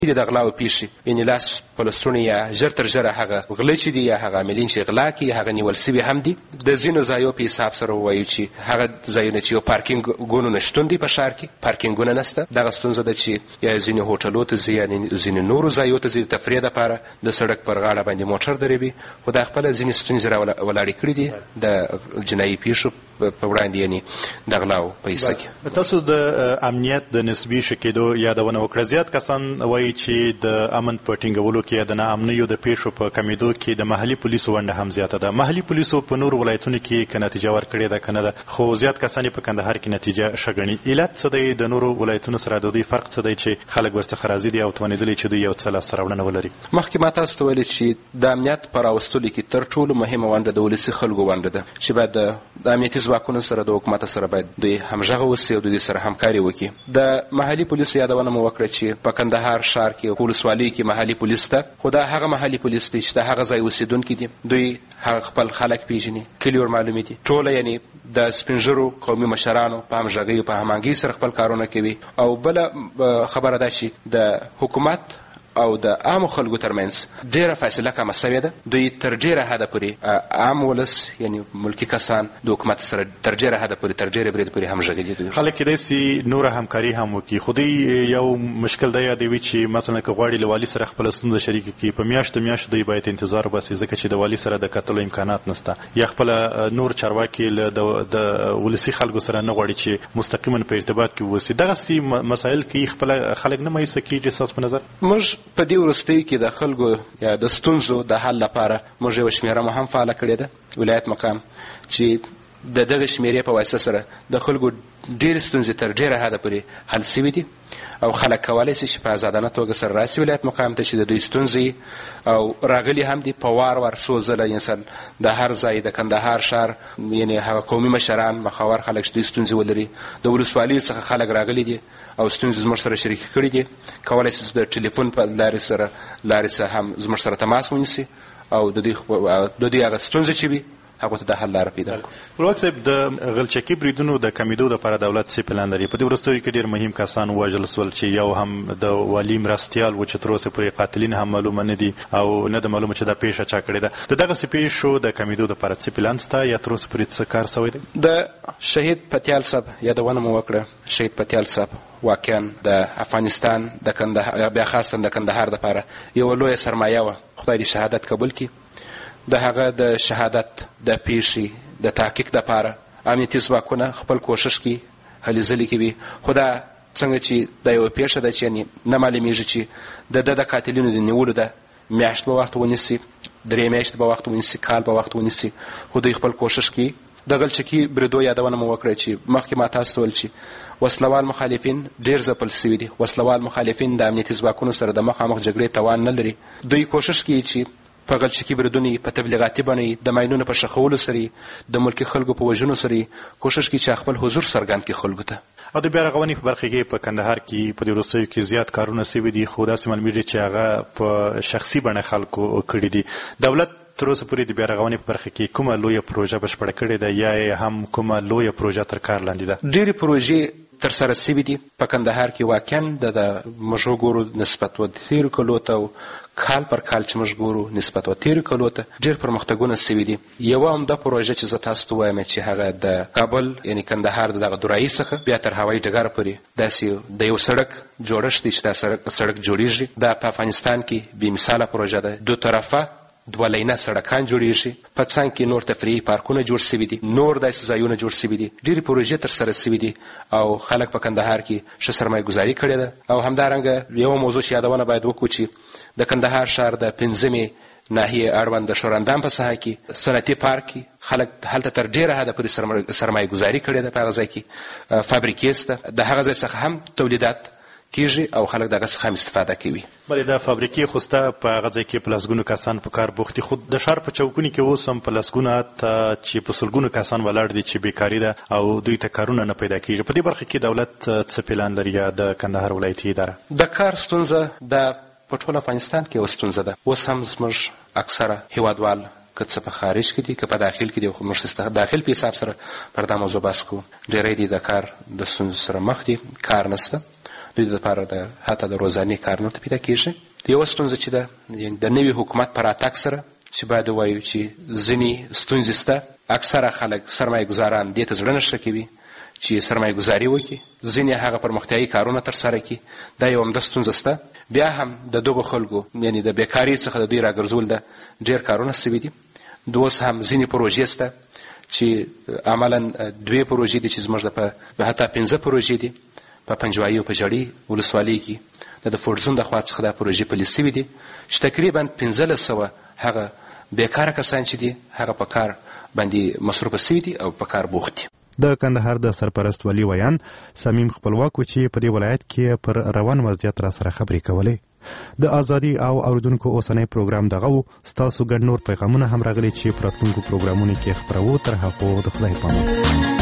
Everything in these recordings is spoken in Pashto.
د غلاو پیښې یعنې لاس په لستوڼي یا ژر تر ژره هغه غله چې دي یا هغه عاملین چې غلا کوي هغه نیول سوي هم دي. د ځینو ځایو په حساب سره ووایو چې هغه ځایونه چې یو پارکینګونو نشتون دی په ښار کې، پارکینګونه نشته. دغه ستونزه ده چې یا ځینې هوټلو ته ځي یا ځینې نورو ځایو ته ځي د تفریح دپاره، د سړک پر غاړه باندې موټر دروي، خو دا خپله ځینې ستونزې راولاړې کړي دي د جنایي پیښو په وړاندې، یعنې د غلاو په حصه کې. تاسو د امنیت د نسبي ښه کېدو یادونه وکړه. زیات کسان وایي چې د امن په ټینګولو کې یا د ناامنیو د پیښو په کمیدو کې د محلي پولیسو ونډه هم زیاته ده. محلي پولیسو په نورو ولایتونو کې که نتیجه ورکړې ده که نه ده، خو زیات کسان په کندهار کې نتیجه ښه ګڼي. علت څه دی؟ د نورو ولایتونو سره د دوی فرق څه دی چې خلک ورڅخه راضي دي او توانېدلي چې دوی یو څه لاسته راوړنه ولري؟ مخکې ما تاسو ته ویلې چې د امنیت په راوستلو کې تر ټولو مهمه ونډه د ولسي خلکو ونډه ده چې باید د امنیتي ځواکونو سره د حکومت سره باید دوی همغږه اوسي او دوی سره همکاري وکړي. د محلي پولیسو یادونه مو وکړه چې په کندهار ښار کې په ولسوالۍ کې محلي پولیس ته، خو دا هغه محلي پولیس دی چې د هغه ځای اوسېدونکي دي، دوی هغه خپل خلک پیژني، کلي ورمعلومې دي، ټوله یعنې د سپین ږیرو قومي مشرانو په همغږۍ او په هماهنګۍ سره خپل کارونه کوي. او بله خبره ده چې د حکومت او د عامو خلکو ترمنځ ډېره فاصله کمه سوې ده. دوی تر ډېره حده پورې عام ولس یعنې ملکي کسان د حکومت سره تر ډېره حده پورې تر ډېرې برید پورې همغږي دي. خلک کېدای سي نوره همکاري هم وکړي، خو دوی یو مشکل دا یادوي چې مثلا که غواړي له والي سره خپله ستونزه شریکه کړي، په میاشتو دوی باید انتظار وباسي ځکه چې د والي سره د کتلو امکانات نشته، یا خپله نور چارواکي د ولسي خلکو سره نه غواړي چې مستقیما په ارتباط کې واوسي. دغسې مسایل کې خپله خلک نه مایوسه کېږي ستاسو په نظر؟ موږ په دې وروستیو کې د خلکو یا د ستونزو د حل لپاره موږ یوه شمېره مو هم فعاله کړې ده، ولایت مقام، چې د دغه شمېرې په واسطه سره د خلکو ډېرې ستونزې تر ډېره حده پورې حل سوي دي او خلک کولی شي چې په ازادانه توګه سره راسي ولایت مقام ته چې د دوی ستونزې او راغلي هم دي په وار څو ځله انسان د هر ځای د کندهار ښار یعنې هغه قومي مشران مخاور خلک چې دوی ستونزې ولري، د ولسوالیو څخه خلک راغلي دي او ستونزې زموږ سره شریکې کړي دي، کولی شي د ټلیفون په لارې سره هم زموږ سره تماس ونیسي او د دوی هغه ستونزې چې وي هغو ته د حل لاره پیدا کړو. خپلواک صاحب، د غلچکي بریدونو د کمیدو دپاره دولت څه پلان لري؟ په دې وروستیو کې ډېر مهم کسان ووژل سول چې یو هم د والي مرستیال و چې تر اوسه پورې قاتلین هم معلومه نه دي او نه ده معلومه چې دا پیښه چا کړې ده. د دغسې پیښو د کمیدو دپاره څه پلان شته یا تر اوسه پورې څه کار سوی دی؟ د شهید پتیال صاحب یادونه مو وکړه. شهید پتیال صاحب واقعا د افغانستان د کندهار بیا خاصتا د کندهار دپاره یوه لویه سرمایه وه. خدای دې شهادت قبول کړي. د هغه د شهادت د پیښې د تحقیق دپاره امنیتي ځواکونه خپل کوښښ کوي، هلې ځلې کوي، خو دا څنګه چې دا یوه پیښه ده چې یعنې نه معلومېږي چې د قاتلینو د نیولو ده میاشت به وخت ونیسي، 3 میاشتې به وخت ونیسي، کال به وخت ونیسي، خو دوی خپل کوښښ کوي. د غلچکي بریدو یادونه مو وکړه چې مخکې ما تاسو ته ویل چې وسلوال مخالفین ډېر ځپل سوي دي. وسلوال مخالفین د امنیتي ځواکونو سره د مخامخ جګړې توان نه لري. دوی کوښښ کوي چې په غلچکي بریدونو په تبلیغاتي بڼه د ماینونو په ښخولو سره د ملکي خلکو په وژنو سره کوښښ کوي چې خپل حضور څرګند کړي خلکو ته. او د بیا رغونې په برخه کې په کندهار کې په دې وروستیو کې زیات کارونه سوي دي، خو داسې معلومېږي چې هغه په شخصي بڼه خلکو کړي دي. دولت تر اوسه پورې د بیا رغونې په برخه کې کومه لویه پروژه بشپړه کړې ده یا هم کومه لویه پروژه تر کار لاندې ده؟ ډېرې پروژې ترسره سوي دي په کندهار کې. واقعا د موږ وګورو نسبت و تېرو کلو ته او کال پر کال چې موږ ګورو نسبت و تېرو کلو ته ډېر پرمختګونه سوي دي. یوه همدا پروژه چې زه تاسو ته وایم چې هغه د کابل یعنې کندهار د دغه دورایي څخه بیا تر هوایي ډګر پورې داسې د یو سړک جوړښت دی چې دا سړک جوړېږي. دا په افغانستان کې بېمثاله پروژه ده. 2 طرفه 2 لینه سړکان جوړېږي، په څنګ کې نور تفریحي پارکونه جوړ سوي دي، نور داسې ځایونه جوړ سوي دي، ډېرې پروژې ترسره سوي دي او خلک په کندهار کې ښه سرمایه ګزاري کړې ده. او همدارنګه یوه موضوع چې یادونه باید وکړو چې د کندهار ښار د 5مې ناحیې اړوند د شوراندام په ساحه کې صنعتي پارک کې خلک هلته تر ډېره حده پورې سرمایه ګزاري کړې ده. په هغه ځای کې فابریکې شته، د هغه ځای څخه هم تولیدات کېږي او خلک دغه څخه هم استفاده کوي. بلې دا فابریکې خو سته په هغه ځای کې په لسګونو کسان په کار بوخت دي، خو د ښار په چوکونو کې اوس هم په لسګونو چې په سلګونو کسان ولاړ دي چې بیکاري ده او دوی ته کارونه نه پیدا کېږي. په دې برخه کې دولت څه پلان لري یا د کندهار ولایتي اداره؟ د کار ستونزه د په ټول افغانستان کې یوه ستونزه ده. اوس هم زموږ اکثره هیوادوال که څه په خارج کې دي که په داخل کې دي، خو موږ داخل په حساب سره پر دا موضوع بحث کوو. ډېری دي د کار د ستونزو سره مخ دي، کار نشته دوی دپاره د حتی د روزانې کارونو ته پیدا کېږي. یوه ستونزه چې ده د نوي حکومت په راتګ سره چې باید ووایو چې ځینې ستونزې شته. اکثره خلک سرمایه ګزاران دې ته زړه نه ښه کوي چې سرمایه ګزاري وکړي، ځینې هغه پرمختیایي کارونه ترسره کړي. دا یو عمده ستونزه شته. بیا هم د دغو خلکو یعنې د بیکاري څخه د دوی راګرځول ده ډېر کارونه سوي دي. اوس هم ځینې پروژې شته چې عملا 2 پروژې دي چې زموږ د حتی 5 پروژې دي په پنجوایي او په جړي ولسوالۍ کې د فورډ زون د خوا څخه دا پروژې پلي سوي دي چې تقریبا 1500 هغه بیکاره کسان چې دي هغه په کار باندې مصروفه سوي دي او په کار بوخت دي. د کندهار د سرپرست ولی ویان صمیم خپلواکو چې په دې ولایت کې پر روان وضعیت را سره خبرې کولې. د ازادي او اوریدونکو اوسنی پروګرام دغه ستاسو ګڼ نور پیغامونه هم راغلي چې پر راتلونکو پروګرامونو کې خپرو. تر هغو د خدای په امان.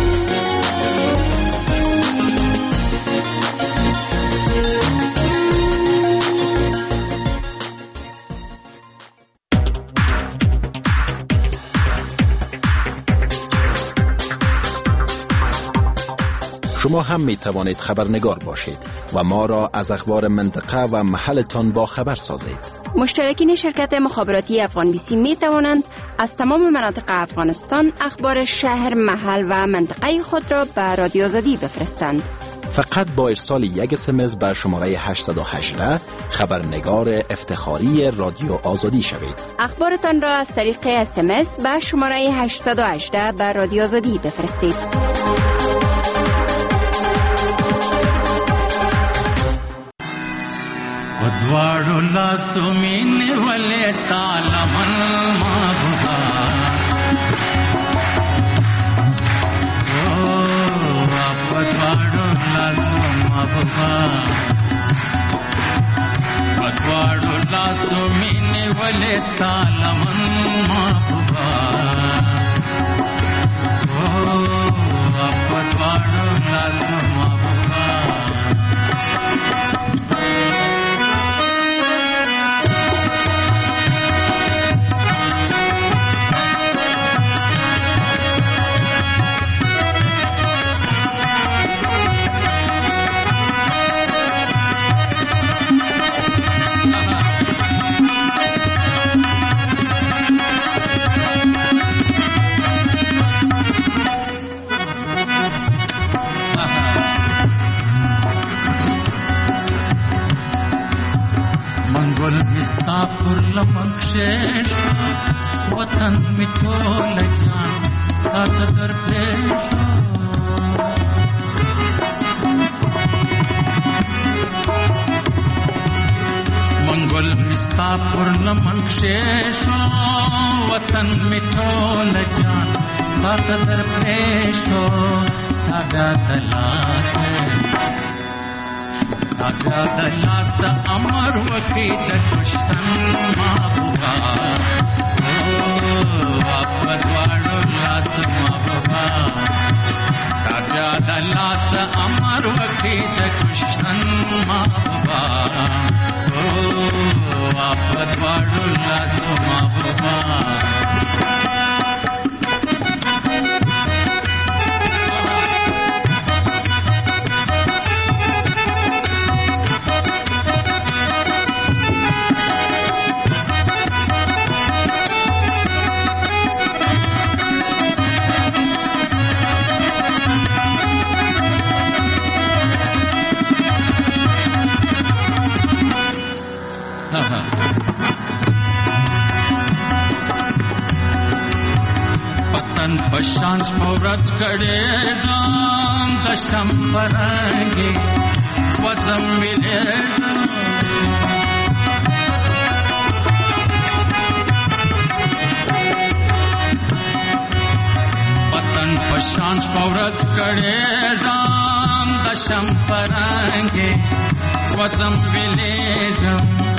شما هم می توانید خبرنگار باشید و ما را از اخبار منطقه و محلتان با خبر سازید. مشترکین شرکت مخابراتی افغان بیسی می توانند از تمام مناطق افغانستان اخبار شهر، محل و منطقه خود را به رادیو آزادی بفرستند. فقط با ارسال یک SMS به شماره 818 خبرنگار افتخاری رادیو آزادی شوید. اخبارتان را از طریق SMS به شماره 818 به رادیو آزادی بفرستید. ودوارو لاسو مینه ولې ستا لمن محبوبه ودوارو لاسو محبوبه ودوارو لاسو مینه ولې ستا لمن محبوبه ودوارو لاسو محبوبه ستا پر لمن کښېږ وطن مې ټوله جان تا ته درپېږ منګل مې ستا پر لمن کښېږ وطن مې ټوله جان تا ته درپېږ تا بیا د لاس بیا د لاس امر وکړي د کشتن محبوبه په دواړو لاسو محبوبه تا بیا د لاس امر وکړي د کشتن محبوبه په دواړو لاسو محبوبه پشان شپورت کړېږم د شمپرنګې سوځم ویلېږم وطن پشان شپورت کړېږم د شمپرنګې سوځم ویلېږم